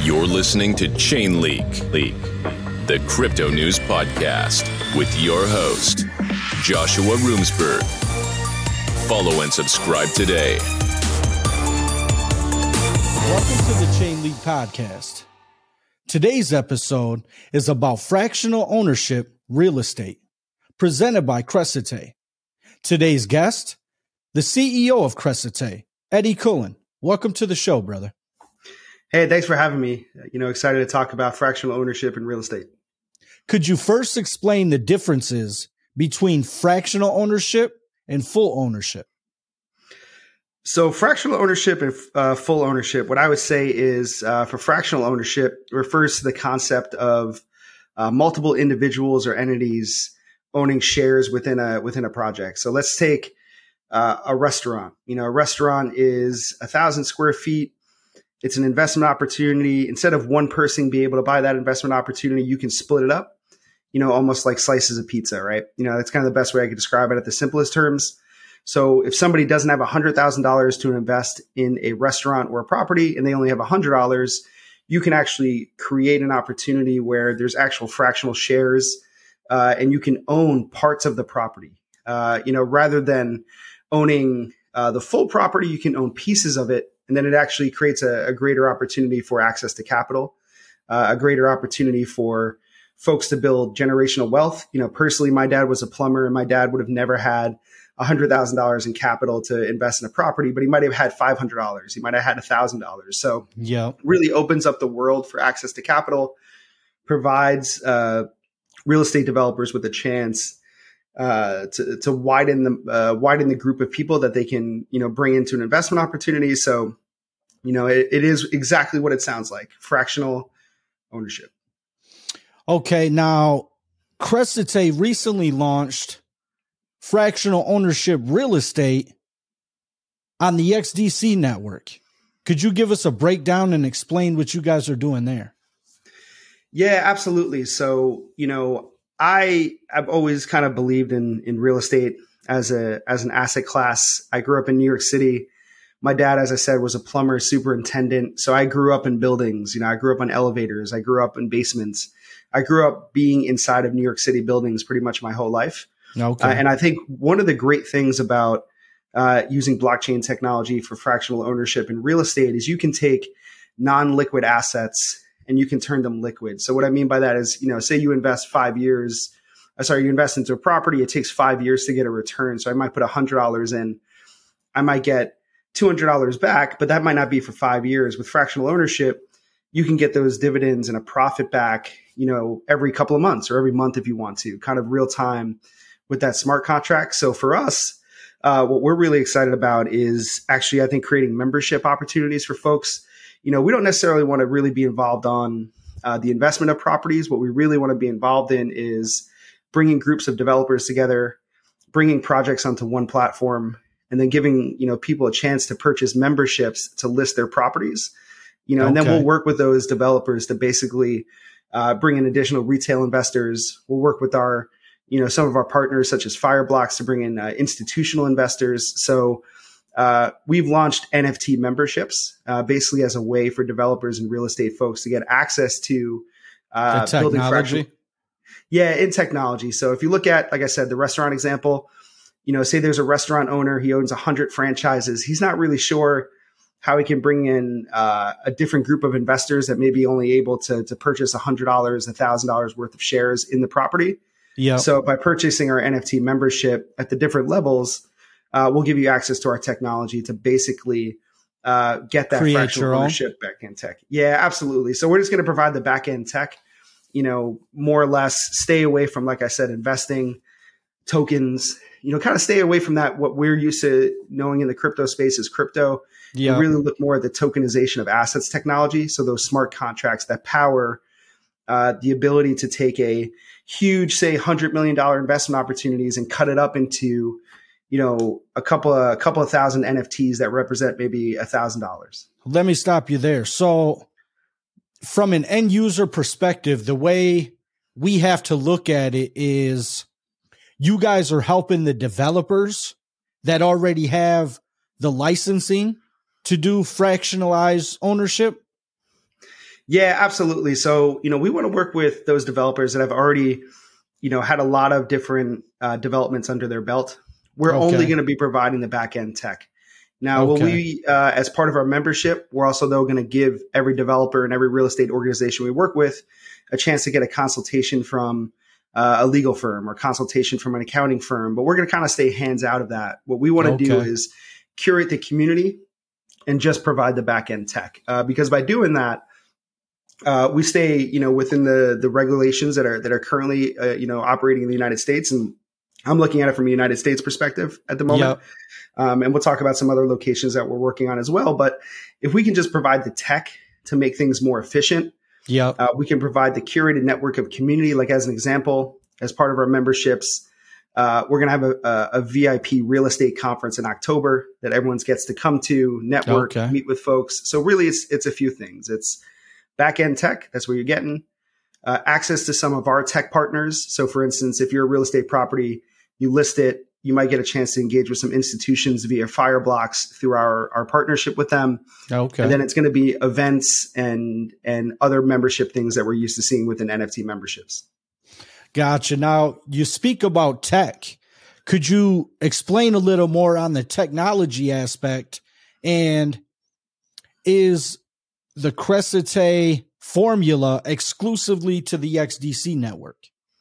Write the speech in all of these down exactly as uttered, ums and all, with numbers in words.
You're listening to Chainleak, Leak, the crypto news podcast with your host, Joshua Roomsberg. Follow and subscribe today. Welcome to the Chainleak podcast. Today's episode is about fractional ownership real estate, presented by Crescite. Today's guest, the C E O of Crescite, Eddie Cullen. Welcome to the show, brother. Hey, thanks for having me. You know, excited to talk about fractional ownership in real estate. Could you first explain the differences between fractional ownership and full ownership? So fractional ownership and uh, full ownership, what I would say is uh, for fractional ownership refers to the concept of uh, multiple individuals or entities owning shares within a within a project. So let's take uh, a restaurant. You know, a restaurant is a thousand square feet. It's an investment opportunity. Instead of one person being able to buy that investment opportunity, you can split it up, you know, almost like slices of pizza, right? You know, that's kind of the best way I could describe it at the simplest terms. So if somebody doesn't have one hundred thousand dollars to invest in a restaurant or a property and they only have one hundred dollars, you can actually create an opportunity where there's actual fractional shares uh, and you can own parts of the property. Uh, you know, rather than owning uh, the full property, you can own pieces of it. And then it actually creates a, a greater opportunity for access to capital, uh, a greater opportunity for folks to build generational wealth. You know, personally, my dad was a plumber and my dad would have never had one hundred thousand dollars in capital to invest in a property, but he might have had five hundred dollars. He might have had one thousand dollars. So yeah, really opens up the world for access to capital, provides uh, real estate developers with a chance uh, to, to widen the uh, widen the group of people that they can, you know, bring into an investment opportunity. So, you know, it, it is exactly what it sounds like: fractional ownership. Okay, now Crescite recently launched fractional ownership real estate on the X D C network. Could you give us a breakdown and explain what you guys are doing there? Yeah, absolutely. So, you know, I have always kind of believed in in real estate as a as an asset class. I grew up in New York City. My dad, as I said, was a plumber superintendent. So I grew up in buildings. You know, I grew up on elevators. I grew up in basements. I grew up being inside of New York City buildings pretty much my whole life. Okay. Uh, and I think one of the great things about uh, using blockchain technology for fractional ownership in real estate is you can take non-liquid assets and you can turn them liquid. So what I mean by that is, you know, say you invest five years, uh, sorry, you invest into a property, it takes five years to get a return. So I might put one hundred dollars in, I might get two hundred dollars back, but that might not be for five years. With fractional ownership, you can get those dividends and a profit back, you know, every couple of months or every month if you want to, kind of real time with that smart contract. So for us, uh, what we're really excited about is actually, I think, creating membership opportunities for folks. You know, we don't necessarily want to really be involved on uh, the investment of properties. What we really want to be involved in is bringing groups of developers together, bringing projects onto one platform, and then giving, you know, people a chance to purchase memberships to list their properties. You know, okay. And then we'll work with those developers to basically uh, bring in additional retail investors. We'll work with our you know, some of our partners such as Fireblocks to bring in uh, institutional investors. So uh, we've launched N F T memberships uh, basically as a way for developers and real estate folks to get access to uh, building fractional. Yeah, in technology. So if you look at, like I said, the restaurant example, you know, say there's a restaurant owner, he owns one hundred franchises. He's not really sure how he can bring in uh, a different group of investors that may be only able to, to purchase one hundred dollars, one thousand dollars worth of shares in the property. Yeah. So by purchasing our N F T membership at the different levels, uh, we'll give you access to our technology to basically uh, get that Create fractional ownership back-end tech. Yeah, absolutely. So we're just going to provide the back-end tech, you know, more or less stay away from, like I said, investing, tokens, you know, kind of stay away from that. What we're used to knowing in the crypto space is crypto. Yeah. And really look more at the tokenization of assets technology. So those smart contracts that power uh, the ability to take a huge, say, one hundred million dollars investment opportunities and cut it up into, you know, a couple of, a couple of thousand N F Ts that represent maybe a thousand dollars. Let me stop you there. So from an end user perspective, the way we have to look at it is you guys are helping the developers that already have the licensing to do fractionalized ownership. Yeah, absolutely. So, you know, we want to work with those developers that have already, you know, had a lot of different uh, developments under their belt. We're Okay. only going to be providing the back end tech. Now, Okay. will we, uh, as part of our membership, we're also though going to give every developer and every real estate organization we work with a chance to get a consultation from uh, a legal firm or consultation from an accounting firm. But we're going to kind of stay hands out of that. What we want to Okay. do is curate the community and just provide the back end tech, uh, because by doing that, uh, we stay, you know, within the the regulations that are that are currently, uh, you know, operating in the United States. And I'm looking at it from a United States perspective at the moment. Yep. Um, and we'll talk about some other locations that we're working on as well. But if we can just provide the tech to make things more efficient, Yep. uh, we can provide the curated network of community. Like as an example, as part of our memberships, uh, we're going to have a, a, a V I P real estate conference in October that everyone gets to come to, network, Okay. meet with folks. So really, it's it's a few things. It's back end tech. That's where you're getting uh, access to some of our tech partners. So, for instance, if you're a real estate property, you list it, you might get a chance to engage with some institutions via Fireblocks through our, our partnership with them. Okay. And then it's going to be events and and other membership things that we're used to seeing within N F T memberships. Gotcha. Now, you speak about tech. Could you explain a little more on the technology aspect? And is the Crescite formula exclusively to the X D C network?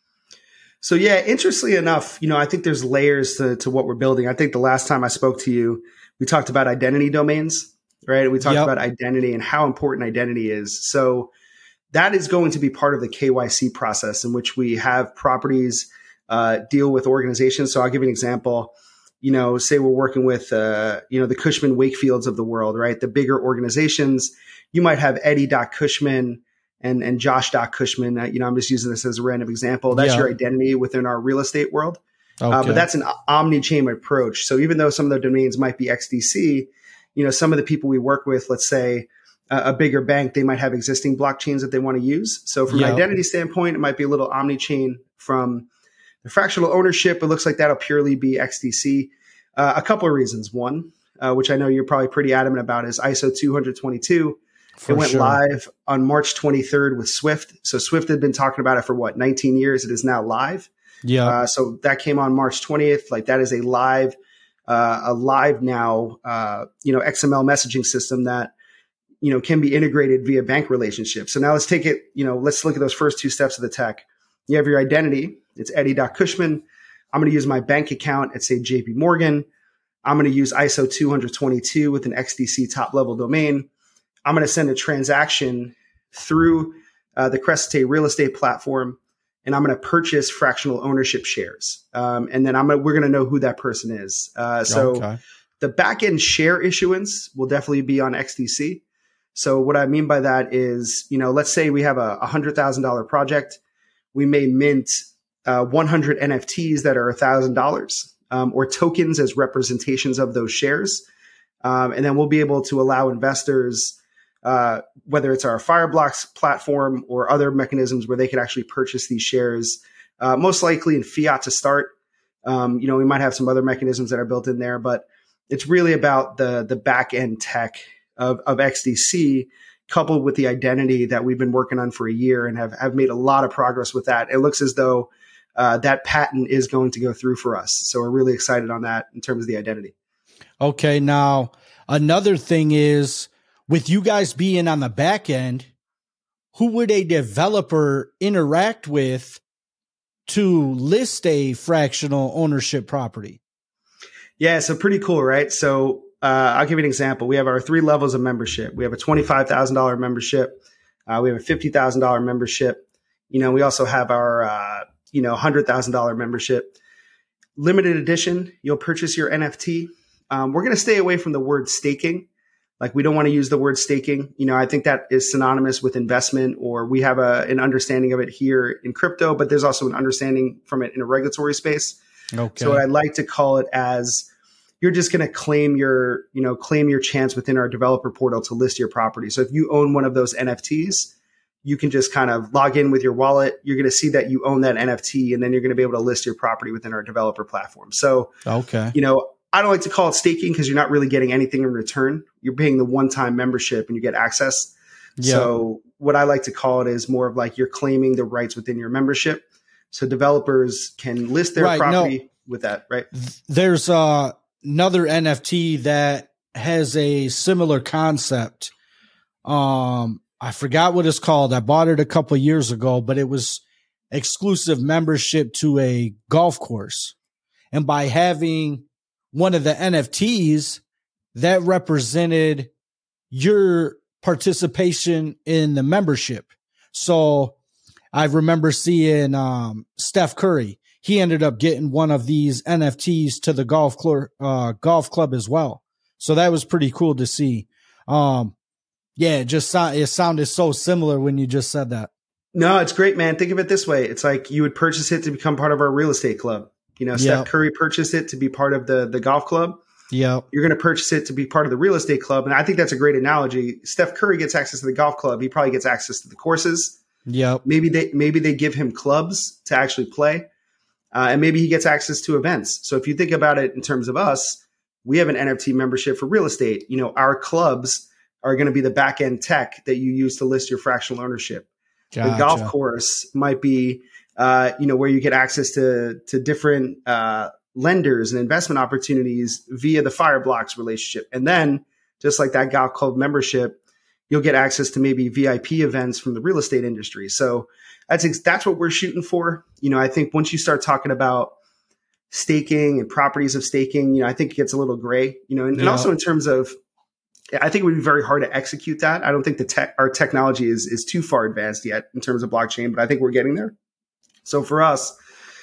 So yeah, interestingly enough, you know, I think there's layers to, to what we're building. I think the last time I spoke to you, we talked about identity domains, right? We talked Yep. about identity and how important identity is. So that is going to be part of the K Y C process in which we have properties uh, deal with organizations. So I'll give you an example. You know, say we're working with, uh, you know, the Cushman Wakefields of the world, right? The bigger organizations. You might have Eddie.Cushman and, and Josh.Cushman. Uh, you know, I'm just using this as a random example. That's Yeah. your identity within our real estate world. Okay. Uh, but that's an omni-chain approach. So even though some of the domains might be X D C, you know, some of the people we work with, let's say uh, a bigger bank, they might have existing blockchains that they want to use. So from Yeah. an identity standpoint, it might be a little omni-chain. From the fractional ownership, it looks like that'll purely be X D C. Uh, a couple of reasons. One, uh, which I know you're probably pretty adamant about, is I S O two twenty-two. For it went sure. live on March twenty-third with Swift. So Swift had been talking about it for what, nineteen years. It is now live. Yeah. Uh, so that came on March twentieth. Like that is a live, uh, a live now, uh, you know, X M L messaging system that, you know, can be integrated via bank relationships. So now let's take it, you know, let's look at those first two steps of the tech. You have your identity. It's Eddie.Cushman. I'm going to use my bank account at, say, J P Morgan. I'm going to use I S O two twenty-two with an X D C top level domain. I'm going to send a transaction through uh, the Crescite real estate platform, and I'm going to purchase fractional ownership shares. Um, and then I'm gonna, we're going to know who that person is. Uh, so Okay. the back-end share issuance will definitely be on X D C. So what I mean by that is, you know, let's say we have a one hundred thousand dollars project. We may mint uh, one hundred N F Ts that are one thousand dollars um, or tokens as representations of those shares. Um, and then we'll be able to allow investors, uh, whether it's our Fireblocks platform or other mechanisms where they can actually purchase these shares, uh, most likely in fiat to start. Um, you know, we might have some other mechanisms that are built in there, but it's really about the the back end tech of, of X D C coupled with the identity that we've been working on for a year and have, have made a lot of progress with that. It looks as though uh, that patent is going to go through for us. So we're really excited on that in terms of the identity. Okay. Now, another thing is with you guys being on the back end, who would a developer interact with to list a fractional ownership property? Yeah, so pretty cool, right? So uh, I'll give you an example. We have our three levels of membership. We have a twenty-five thousand dollars membership. Uh, we have a fifty thousand dollars membership. You know, we also have our, uh, you know, one hundred thousand dollars membership. Limited edition, you'll purchase your N F T. Um, we're going to stay away from the word staking. Like we don't want to use the word staking. You know, I think that is synonymous with investment, or we have a, an understanding of it here in crypto, but there's also an understanding from it in a regulatory space. Okay. So what I'd like to call it as you're just going to claim your, you know, claim your chance within our developer portal to list your property. So if you own one of those N F Ts, you can just kind of log in with your wallet. You're going to see that you own that N F T, and then you're going to be able to list your property within our developer platform. So, okay. you know, I don't like to call it staking because you're not really getting anything in return. You're paying the one-time membership and you get access. Yeah. So what I like to call it is more of like you're claiming the rights within your membership. So developers can list their right, property no, with that, right? There's uh, another N F T that has a similar concept. Um, I forgot what it's called. I bought it a couple of years ago, but it was exclusive membership to a golf course. And by having one of the N F Ts, that represented your participation in the membership. So I remember seeing um, Steph Curry. He ended up getting one of these N F Ts to the golf club, uh, golf club as well. So that was pretty cool to see. Um, yeah, it just so- it sounded so similar when you just said that. No, it's great, man. Think of it this way. It's like you would purchase it to become part of our real estate club. You know, Steph Yep. Curry purchased it to be part of the, the golf club. Yeah. You're going to purchase it to be part of the real estate club. And I think that's a great analogy. Steph Curry gets access to the golf club. He probably gets access to the courses. Yep. Maybe they, maybe they give him clubs to actually play. Uh, and maybe he gets access to events. So if you think about it in terms of us, we have an N F T membership for real estate. You know, our clubs are going to be the back end tech that you use to list your fractional ownership. Gotcha. The golf course might be, uh, you know, where you get access to to different uh, lenders and investment opportunities via the Fireblocks relationship. And then, just like that golf club membership, you'll get access to maybe V I P events from the real estate industry. So that's ex- that's what we're shooting for. You know, I think once you start talking about staking and properties of staking, you know, I think it gets a little gray. You know, and, and Yeah. also in terms of, I think it would be very hard to execute that. I don't think the tech, our technology is is too far advanced yet in terms of blockchain, but I think we're getting there. So for us,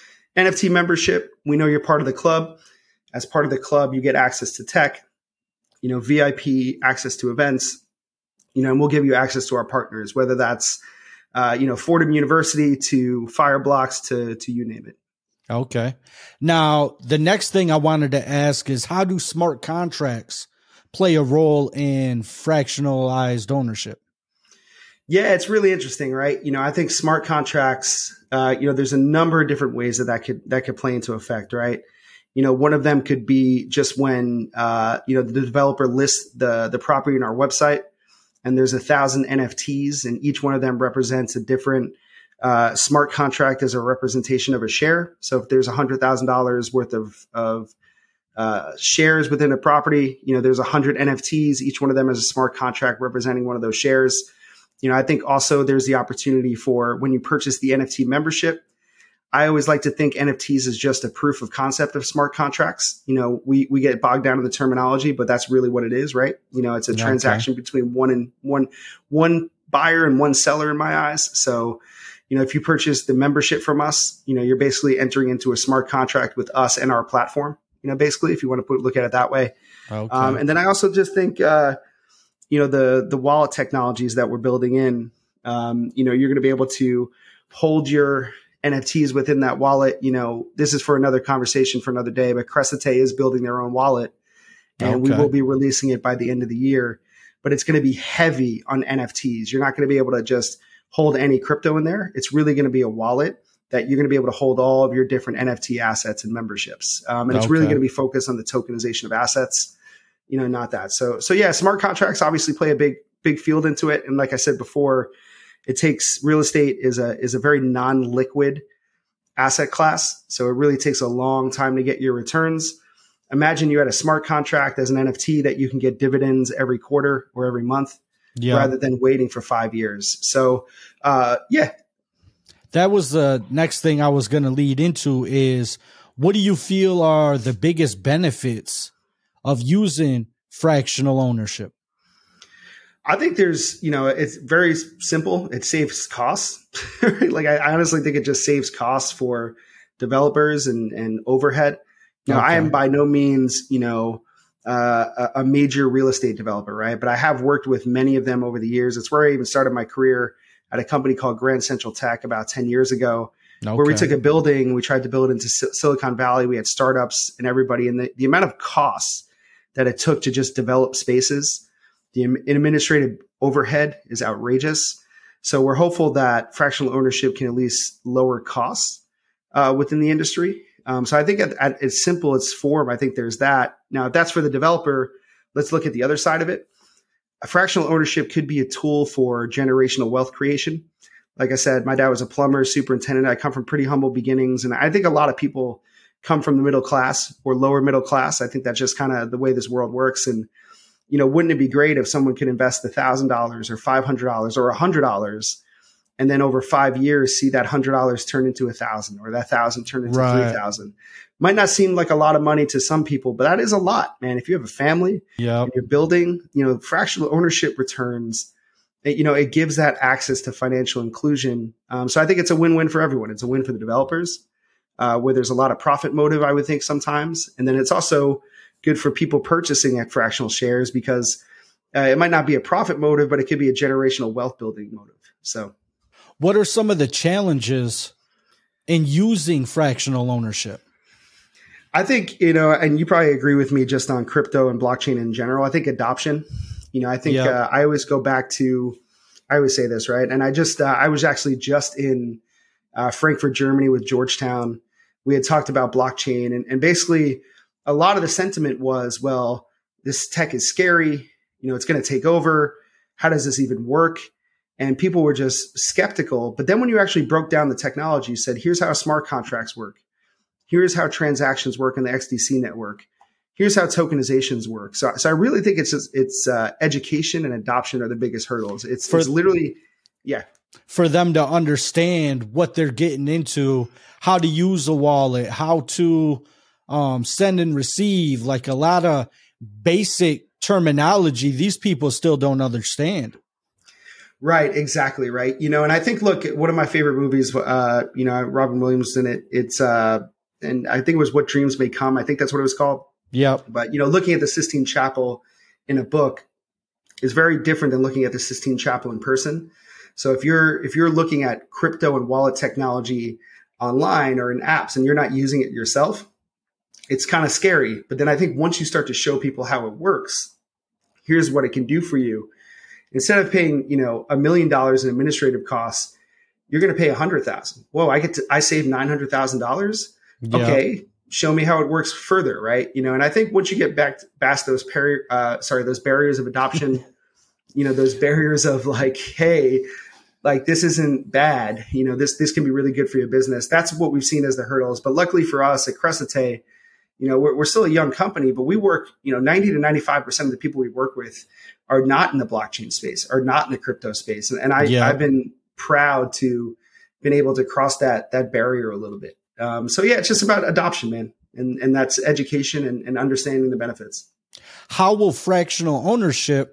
N F T membership, we know you're part of the club. As part of the club, you get access to tech, you know, V I P access to events, you know, and we'll give you access to our partners, whether that's, uh, you know, Fordham University to Fireblocks to to you name it. Okay. Now, the next thing I wanted to ask is, how do smart contracts play a role in fractionalized ownership? Yeah, it's really interesting, right? You know, I think smart contracts, uh, you know, there's a number of different ways that that could, that could play into effect, right? You know, one of them could be just when, uh, you know, the developer lists the, the property on our website and there's a thousand N F Ts and each one of them represents a different, uh, smart contract as a representation of a share. So if there's a hundred thousand dollars worth of, of, uh, shares within a property, you know, there's a hundred N F Ts, each one of them is a smart contract representing one of those shares. You know, I think also there's the opportunity for when you purchase the N F T membership. I always like to think N F Ts is just a proof of concept of smart contracts. You know, we we get bogged down in the terminology, but that's really what it is, right? You know, it's a Okay. transaction between one and one one buyer and one seller in my eyes. So, you know, if you purchase the membership from us, you know, you're basically entering into a smart contract with us and our platform. You know, basically, if you want to put look at it that way. Okay. Um, and then I also just think. Uh, you know, the, the wallet technologies that we're building in, um, you know, you're going to be able to hold your N F Ts within that wallet. You know, this is for another conversation for another day, but Crescite is building their own wallet and Okay. we will be releasing it by the end of the year, but it's going to be heavy on N F Ts. You're not going to be able to just hold any crypto in there. It's really going to be a wallet that you're going to be able to hold all of your different N F T assets and memberships. Um, and it's really Okay. going to be focused on the tokenization of assets. You know, not that. So, so yeah, smart contracts obviously play a big, big field into it. And like I said before, it takes real estate is a, is a very non-liquid asset class. So it really takes a long time to get your returns. Imagine you had a smart contract as an N F T that you can get dividends every quarter or every month Yeah. rather than waiting for five years. So, uh, yeah. That was the next thing I was going to lead into is, what do you feel are the biggest benefits of using fractional ownership? I think there's, you know, it's very simple. It saves costs. Like I, I honestly think it just saves costs for developers and, and overhead. You know, Okay. I am by no means, you know, uh, a, a major real estate developer, right? But I have worked with many of them over the years. It's where I even started my career at a company called Grand Central Tech about ten years ago, Okay. where we took a building, we tried to build it into Sil- Silicon Valley. We had startups and everybody, and the, the amount of costs that it took to just develop spaces, the administrative overhead is outrageous. So we're hopeful that fractional ownership can at least lower costs uh, within the industry. Um, so I think at, at its simple, its form, I think there's that. Now, if that's for the developer, let's look at the other side of it. a fractional ownership could be a tool for generational wealth creation. Like I said, my dad was a plumber, superintendent. I come from pretty humble beginnings. And I think a lot of people come from the middle class or lower middle class. I think that's just kind of the way this world works. And, you know, wouldn't it be great if someone could invest one thousand dollars or five hundred dollars or one hundred dollars and then over five years see that one hundred dollars turn into one thousand dollars or that one thousand dollars turn into right. three thousand dollars. Might not seem like a lot of money to some people, but that is a lot, man. If you have a family, yep. and you're building, you know, fractional ownership returns, it, you know, it gives that access to financial inclusion. Um, so I think it's a win-win for everyone. It's a win for the developers, uh, where there's a lot of profit motive, I would think sometimes. And then it's also good for people purchasing at fractional shares because uh, it might not be a profit motive, but it could be a generational wealth building motive. So what are some of the challenges in using fractional ownership? I think, you know, and you probably agree with me just on crypto and blockchain in general. I think adoption, you know, I think yep. uh, I always go back to, I always say this, right? And I just, uh, I was actually just in uh, Frankfurt, Germany with Georgetown. We had talked about blockchain and, and basically a lot of the sentiment was, well, this tech is scary. You know, it's going to take over. How does this even work? And people were just skeptical. But then when you actually broke down the technology, you said, here's how smart contracts work. Here's how transactions work in the X D C network. Here's how tokenizations work. So, so I really think it's just, it's uh, education and adoption are the biggest hurdles. It's, for, it's literally, yeah. For them to understand what they're getting into, how to use a wallet, how to um, send and receive, like a lot of basic terminology these people still don't understand. Right, exactly, right. You know, and I think, look, one of my favorite movies, uh, you know, Robin Williams in it, it's, uh, and I think it was What Dreams May Come. I think that's what it was called. Yep. But, you know, looking at the Sistine Chapel in a book is very different than looking at the Sistine Chapel in person. So if you're, if you're looking at crypto and wallet technology online or in apps and you're not using it yourself, it's kind of scary. But then I think once you start to show people how it works, here's what it can do for you. Instead of paying, you know, a million dollars in administrative costs, you're going to pay a hundred thousand. Whoa, I get to, I save nine hundred thousand dollars. Yeah. Okay, show me how it works further, right? You know, and I think once you get back past those peri- uh, sorry, those barriers of adoption, you know, those barriers of like, hey, like this isn't bad. You know, this this can be really good for your business. That's what we've seen as the hurdles. But luckily for us at Crescite, you know, we're, we're still a young company, but we work, you know, ninety to ninety-five percent of the people we work with are not in the blockchain space, are not in the crypto space. And, and I, yeah. I've been proud to been able to cross that that barrier a little bit. Um, so yeah, it's just about adoption, man. And, and that's education and, and understanding the benefits. How will fractional ownership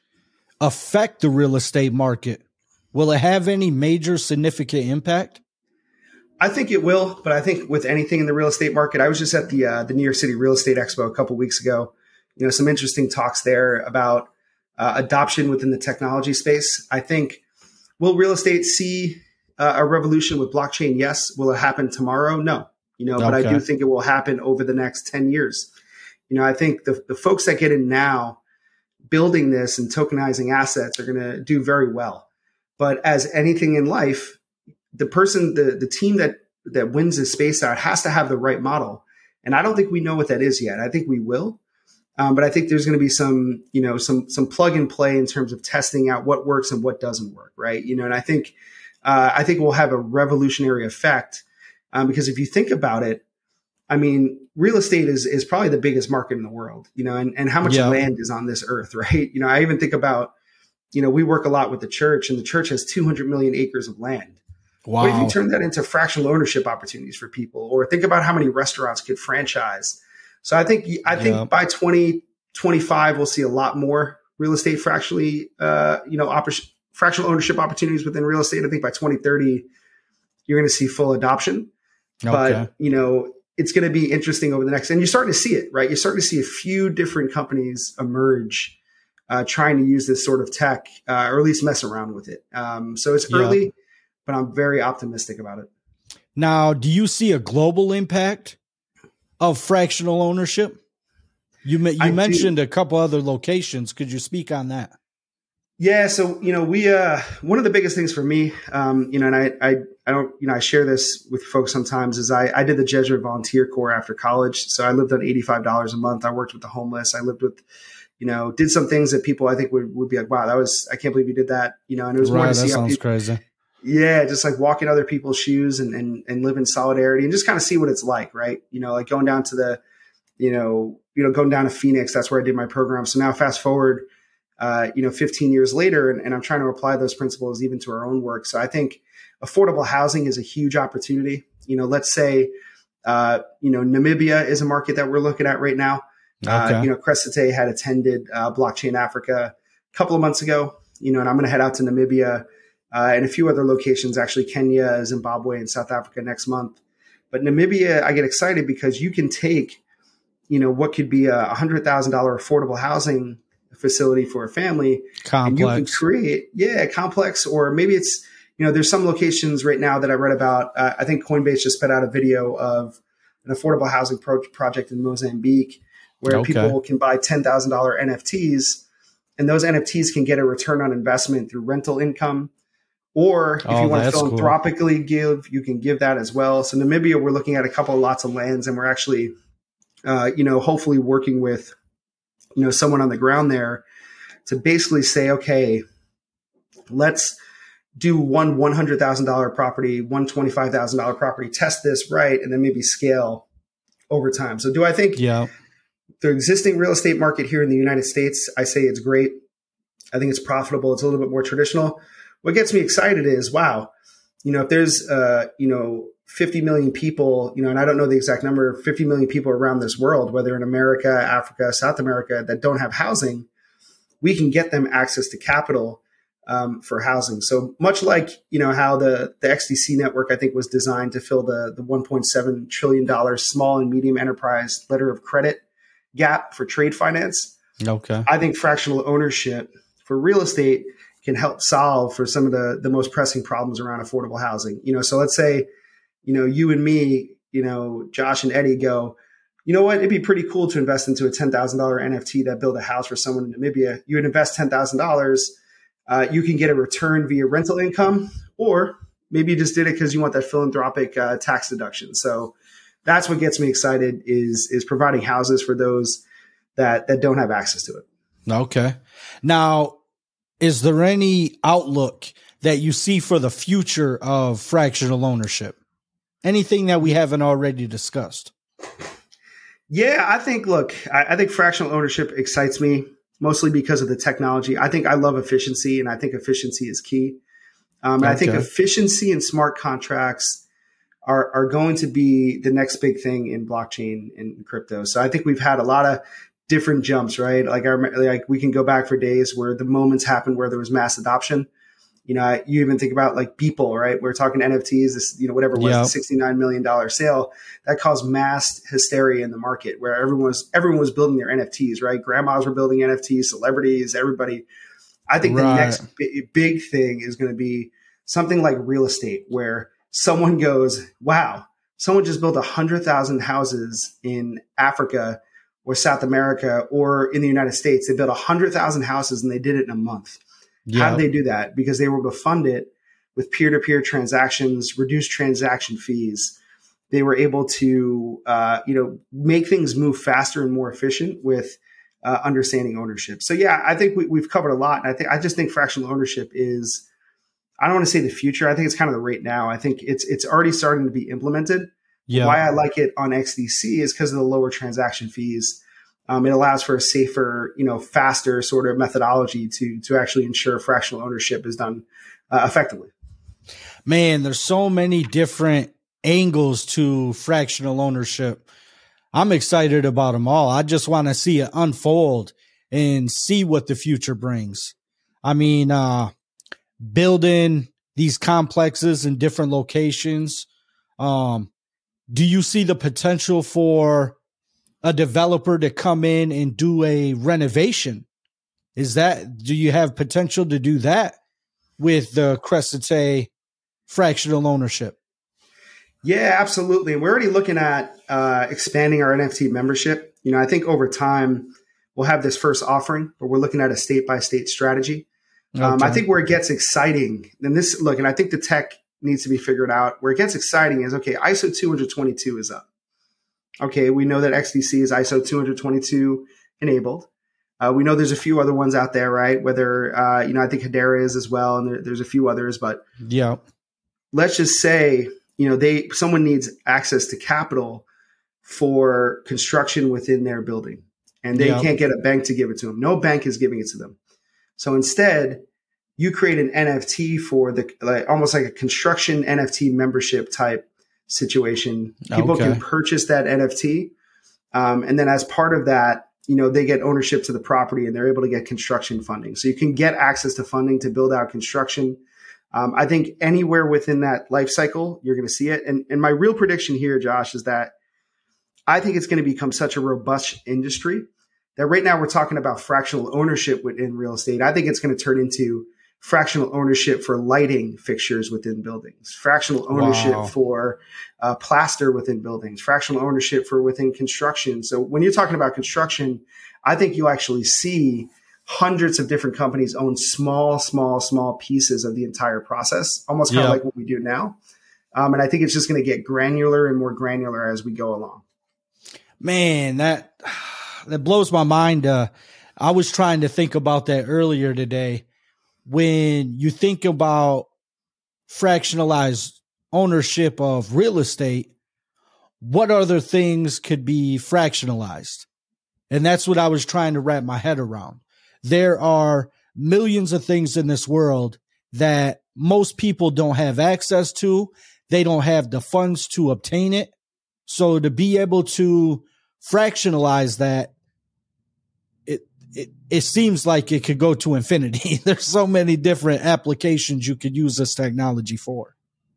affect the real estate market? Will it have any major significant impact? I think it will, but I think with anything in the real estate market, I was just at the uh, the New York City Real Estate Expo a couple of weeks ago. You know, some interesting talks there about uh, adoption within the technology space. I think, will real estate see uh, a revolution with blockchain? Yes. Will it happen tomorrow? No. You know, but okay. I do think it will happen over the next ten years. You know, I think the the folks that get in now building this and tokenizing assets are going to do very well. But as anything in life, the person, the the team that that wins this space out has to have the right model. And I don't think we know what that is yet. I think we will. Um, but I think there's going to be some, you know, some some plug and play in terms of testing out what works and what doesn't work, right? You know, and I think uh, I think we'll have a revolutionary effect um, because if you think about it, I mean, real estate is is probably the biggest market in the world, you know, and, and how much yeah. land is on this earth, right? You know, I even think about, you know, we work a lot with the church, and the church has two hundred million acres of land. Wow. What if you turn that into fractional ownership opportunities for people, or think about how many restaurants could franchise? So I think I think yeah. by twenty twenty-five we'll see a lot more real estate fractionally, uh, you know, oper- fractional ownership opportunities within real estate. I think by twenty thirty you're going to see full adoption. Okay. But you know, it's going to be interesting over the next, and you're starting to see it, right? You're starting to see a few different companies emerge, uh, trying to use this sort of tech, uh, or at least mess around with it. Um, so it's yeah. early, but I'm very optimistic about it. Now, do you see a global impact of fractional ownership? You you I mentioned do. a couple other locations. Could you speak on that? Yeah. So, you know, we, uh, one of the biggest things for me, um, you know, and I, I, I don't, you know, I share this with folks sometimes is I, I did the Jesuit Volunteer Corps after college. So I lived on eighty-five dollars a month. I worked with the homeless. I lived with you know, did some things that people I think would, would be like, wow, that was, I can't believe you did that. You know, and it was right, more to that see sounds how people, crazy. Yeah, just like walk in other people's shoes and, and, and live in solidarity and just kind of see what it's like, right? You know, like going down to the, you know, you know, going down to Phoenix, that's where I did my program. So now fast forward, uh, you know, fifteen years later, and, and I'm trying to apply those principles even to our own work. So I think affordable housing is a huge opportunity. You know, let's say, uh, you know, Namibia is a market that we're looking at right now. Okay. Uh, you know, Crescite had attended uh, Blockchain Africa a couple of months ago, you know, and I'm going to head out to Namibia uh, and a few other locations, actually Kenya, Zimbabwe, and South Africa next month. But Namibia, I get excited because you can take, you know, what could be a one hundred thousand dollars affordable housing facility for a family. Complex. And you can create, yeah, complex, or maybe it's, you know, there's some locations right now that I read about. Uh, I think Coinbase just put out a video of an affordable housing pro- project in Mozambique where okay. people can buy ten thousand dollars N F Ts, and those N F Ts can get a return on investment through rental income. Or if oh, you want to philanthropically cool. give, you can give that as well. So Namibia, we're looking at a couple of lots of lands, and we're actually, uh, you know, hopefully working with, you know, someone on the ground there to basically say, okay, let's do one one hundred thousand dollars property, one twenty-five thousand dollars property, test this right, and then maybe scale over time. So do I think yeah. the existing real estate market here in the United States, I say it's great. I think it's profitable. It's a little bit more traditional. What gets me excited is, wow, you know, if there's, uh, you know, fifty million people, you know, and I don't know the exact number, fifty million people around this world, whether in America, Africa, South America, that don't have housing, we can get them access to capital um, for housing. So much like, you know, how the, the X D C network, I think, was designed to fill the, the one point seven trillion dollars small and medium enterprise letter of credit gap for trade finance. Okay. I think fractional ownership for real estate can help solve for some of the, the most pressing problems around affordable housing. You know, so let's say, you know, you and me, you know, Josh and Eddie go, you know what, it'd be pretty cool to invest into a ten thousand dollars N F T that build a house for someone in Namibia. You would invest ten thousand dollars. Uh, you can get a return via rental income, or maybe you just did it because you want that philanthropic uh, tax deduction. So that's what gets me excited is, is providing houses for those that, that don't have access to it. Okay. Now, is there any outlook that you see for the future of fractional ownership? Anything that we haven't already discussed? Yeah, I think, look, I, I think fractional ownership excites me mostly because of the technology. I think I love efficiency, and I think efficiency is key. Um, and okay. I think efficiency and smart contracts are, are going to be the next big thing in blockchain and crypto. So I think we've had a lot of different jumps, right? Like I remember, like we can go back for days where the moments happened where there was mass adoption. You know, you even think about like Beeple, right? We're talking N F Ts, this, you know, whatever it was, yep. the sixty-nine million dollars sale that caused mass hysteria in the market where everyone was, everyone was building their N F Ts, right? Grandmas were building N F Ts, celebrities, everybody. I think right. the next b- big thing is going to be something like real estate where someone goes, wow, someone just built a hundred thousand houses in Africa or South America or in the United States. They built a hundred thousand houses and they did it in a month. Yep. How did they do that? Because they were able to fund it with peer-to-peer transactions, reduced transaction fees. They were able to, uh, you know, make things move faster and more efficient with uh, understanding ownership. So yeah, I think we, we've covered a lot. And I think I just think fractional ownership is, I don't want to say the future. I think it's kind of the right now. I think it's it's already starting to be implemented. Yeah. Why I like it on X D C is because of the lower transaction fees. Um, it allows for a safer, you know, faster sort of methodology to to actually ensure fractional ownership is done uh, effectively. Man, there's so many different angles to fractional ownership. I'm excited about them all. I just want to see it unfold and see what the future brings. I mean, uh, building these complexes in different locations. Um, do you see the potential for a developer to come in and do a renovation? Is that, do you have potential to do that with the Crescite fractional ownership? Yeah, absolutely. We're already looking at uh, expanding our N F T membership. You know, I think over time we'll have this first offering, but we're looking at a state by state strategy. Okay. Um, I think where it gets exciting, and this, look, and I think the tech needs to be figured out. Where it gets exciting is, okay, I S O two twenty-two is up. Okay, we know that X D C is I S O two twenty-two enabled. Uh, we know there's a few other ones out there, right? Whether, uh, you know, I think Hedera is as well. And there, there's a few others, but yeah, let's just say, you know, they, someone needs access to capital for construction within their building, and they yeah. can't get a bank to give it to them. No bank is giving it to them. So instead, you create an N F T for the, like, almost like a construction N F T membership type situation. People Okay. can purchase that N F T. Um, and then as part of that, you know, they get ownership to the property and they're able to get construction funding. So you can get access to funding to build out construction. Um, I think anywhere within that life cycle, you're going to see it. And, and my real prediction here, Josh, is that I think it's going to become such a robust industry that right now we're talking about fractional ownership within real estate. I think it's going to turn into fractional ownership for lighting fixtures within buildings, fractional ownership Wow. for uh, plaster within buildings, fractional ownership for within construction. So when you're talking about construction, I think you'll actually see hundreds of different companies own small, small, small pieces of the entire process, almost kind Yeah. of like what we do now. Um, and I think it's just going to get granular and more granular as we go along. Man, that that blows my mind. Uh, I was trying to think about that earlier today. When you think about fractionalized ownership of real estate, what other things could be fractionalized? And that's what I was trying to wrap my head around. There are millions of things in this world that most people don't have access to. They don't have the funds to obtain it. So to be able to fractionalize that, it, it, it seems like it could go to infinity. There's so many different applications you could use this technology for.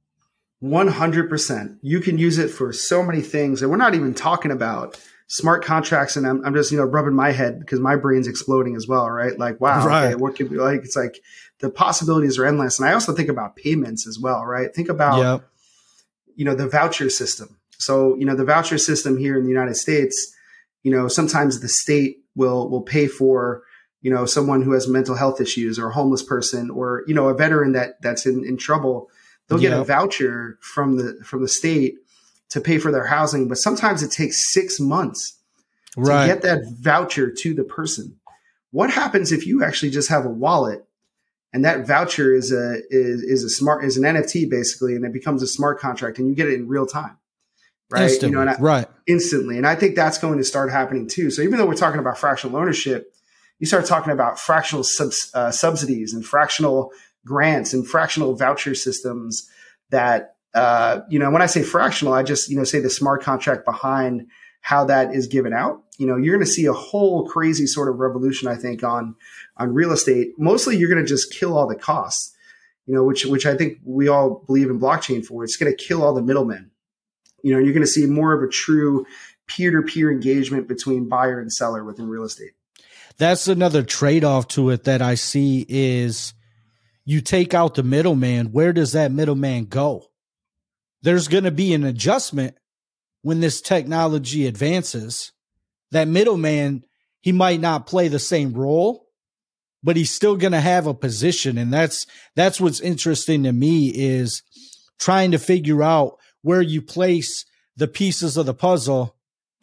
one hundred percent. You can use it for so many things. And we're not even talking about smart contracts. And I'm, I'm just, you know, rubbing my head because my brain's exploding as well, right? Like, wow, Right. okay, what could be like? It's like the possibilities are endless. And I also think about payments as well, right? Think about, Yep. you know, the voucher system. So, you know, the voucher system here in the United States, you know, sometimes the state will, will pay for, you know, someone who has mental health issues or a homeless person or, you know, a veteran that that's in, in trouble. They'll get a Yep. voucher from the, from the state to pay for their housing. But sometimes it takes six months Right. to get that voucher to the person. What happens if you actually just have a wallet and that voucher is a, is, is a smart, is an N F T basically, and it becomes a smart contract and you get it in real time. Right. Instantly. You know, and I, right. instantly. And I think that's going to start happening too. So even though we're talking about fractional ownership, you start talking about fractional subs, uh, subsidies and fractional grants and fractional voucher systems that, uh, you know, when I say fractional, I just, you know, say the smart contract behind how that is given out. You know, you're going to see a whole crazy sort of revolution, I think, on, on real estate. Mostly you're going to just kill all the costs, you know, which, which I think we all believe in blockchain for. It's going to kill all the middlemen. You know, you're going to see more of a true peer-to-peer engagement between buyer and seller within real estate. That's another trade-off to it that I see is you take out the middleman. Where does that middleman go? There's going to be an adjustment when this technology advances. That middleman, he might not play the same role, but he's still going to have a position. And that's, that's what's interesting to me is trying to figure out where you place the pieces of the puzzle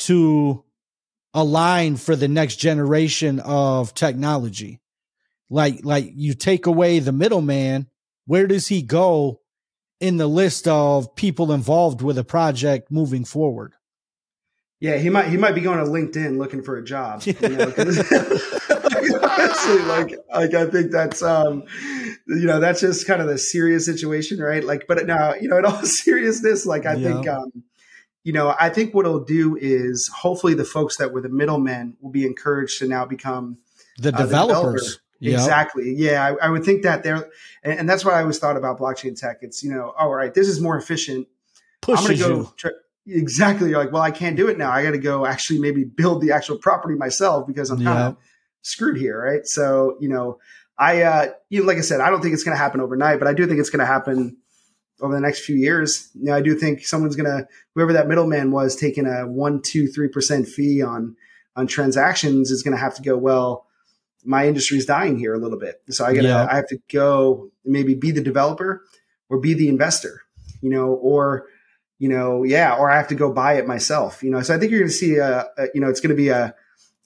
to align for the next generation of technology. Like, like you take away the middleman, where does he go in the list of people involved with a project moving forward? Yeah, he might he might be going to LinkedIn looking for a job. You know, 'cause, like, honestly, like like I think that's um, you know, that's just kind of the serious situation, right? Like, but now, you know, in all seriousness, like I Yeah. think um, you know, I think what it'll do is hopefully the folks that were the middlemen will be encouraged to now become The uh, developers. developer. Yep. Exactly. Yeah, I, I would think that there, and, and that's what I always thought about blockchain tech. It's, you know, all right, this is more efficient. Pushes I'm going to you. go. Try, exactly. You're like, well, I can't do it now. I got to go actually maybe build the actual property myself because I'm kind of Yep. screwed here, right? So, you know, I, uh, you know, like I said, I don't think it's going to happen overnight, but I do think it's going to happen over the next few years. You know, I do think someone's going to, whoever that middleman was taking a one, two, three percent fee on on transactions is going to have to go, well, my industry is dying here a little bit. So I gotta, Yeah. I have to go maybe be the developer or be the investor, you know, or, you know, yeah, or I have to go buy it myself, you know? So I think you're going to see a, a you know, it's going to be a,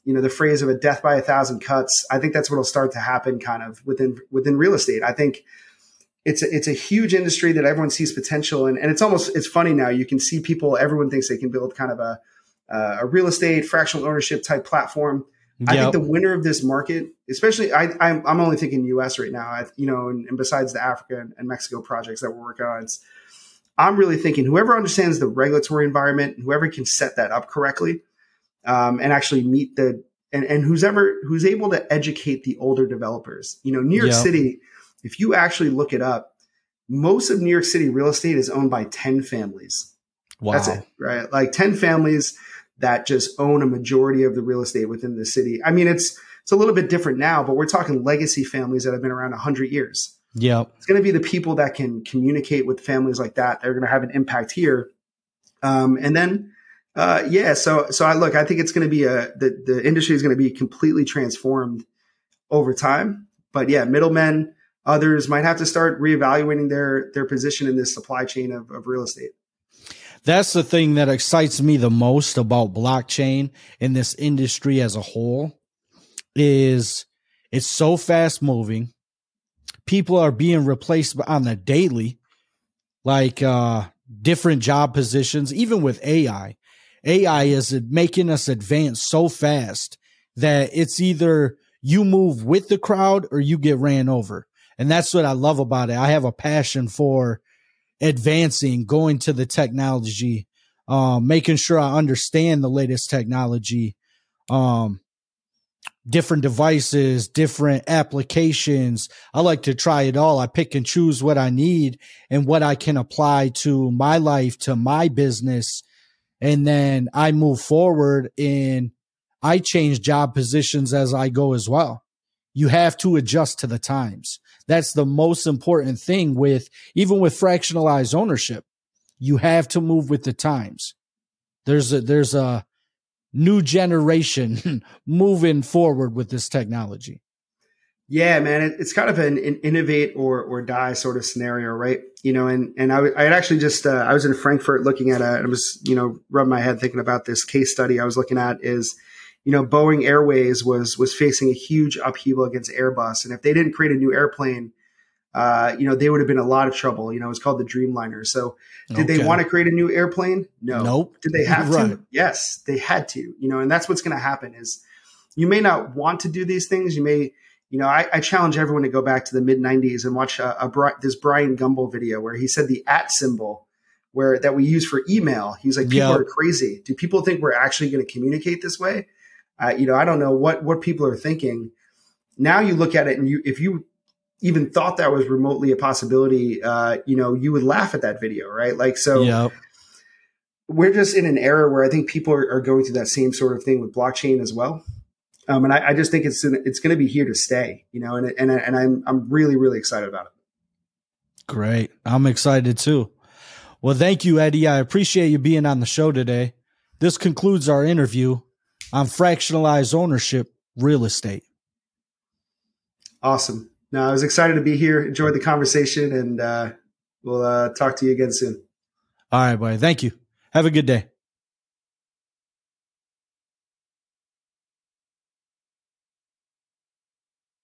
you know, the phrase of a death by a thousand cuts. I think that's what will start to happen kind of within, within real estate. I think it's a, it's a huge industry that everyone sees potential in. And it's almost, it's funny now. You can see people, everyone thinks they can build kind of a, uh, a real estate fractional ownership type platform. Yep. I think the winner of this market, especially I, I'm, I'm only thinking U S right now, I, you know, and, and besides the Africa and, and Mexico projects that we're working on, it's, I'm really thinking whoever understands the regulatory environment, whoever can set that up correctly, um, and actually meet the, and, and who's ever, who's able to educate the older developers. You know, New York yep. City, if you actually look it up, most of New York City real estate is owned by ten families. Wow. That's it, right? Like ten families that just own a majority of the real estate within the city. I mean, it's, it's a little bit different now, but we're talking legacy families that have been around a hundred years. Yeah. It's going to be the people that can communicate with families like that. They're going to have an impact here. Um, and then, uh, yeah, so, so I look, I think it's going to be a, the, the industry is going to be completely transformed over time, but yeah, middlemen, others might have to start reevaluating their, their position in this supply chain of, of real estate. That's the thing that excites me the most about blockchain and this industry as a whole is it's so fast moving. People are being replaced on the daily, like uh, different job positions, even with A I. A I is making us advance so fast that it's either you move with the crowd or you get ran over. And that's what I love about it. I have a passion for advancing, going to the technology, um, making sure I understand the latest technology, um, different devices, different applications. I like to try it all. I pick and choose what I need and what I can apply to my life, to my business. And then I move forward and I change job positions as I go as well. You have to adjust to the times. That's the most important thing with, even with fractionalized ownership, you have to move with the times. There's a, there's a new generation moving forward with this technology. Yeah, man, it, it's kind of an, an innovate or, or die sort of scenario, right? You know, and, and I, I had actually just, uh, I was in Frankfurt looking at a, I was, you know, rubbing my head thinking about this case study I was looking at is, you know, Boeing Airways was was facing a huge upheaval against Airbus. And if they didn't create a new airplane, uh, you know, they would have been in a lot of trouble. You know, it's called the Dreamliner. So did okay. they want to create a new airplane? No. Nope. Did they have right. to? Yes, they had to. You know, and that's what's going to happen is you may not want to do these things. You may, you know, I, I challenge everyone to go back to the mid nineties and watch a, a this Brian Gumbel video where he said the at symbol where that we use for email. He was like, people yep. are crazy. Do people think we're actually going to communicate this way? Uh, you know, I don't know what, what people are thinking. Now you look at it and you, if you even thought that was remotely a possibility, uh, you know, you would laugh at that video, right? Like, so yep. we're just in an era where I think people are, are going through that same sort of thing with blockchain as well. Um, and I, I just think it's, it's going to be here to stay, you know, and, and, and I'm, I'm really, really excited about it. Great. I'm excited too. Well, thank you, Eddie. I appreciate you being on the show today. This concludes our interview on fractionalized ownership real estate. Awesome. Now, I was excited to be here. Enjoyed the conversation, and uh, we'll uh, talk to you again soon. All right, boy. Thank you. Have a good day.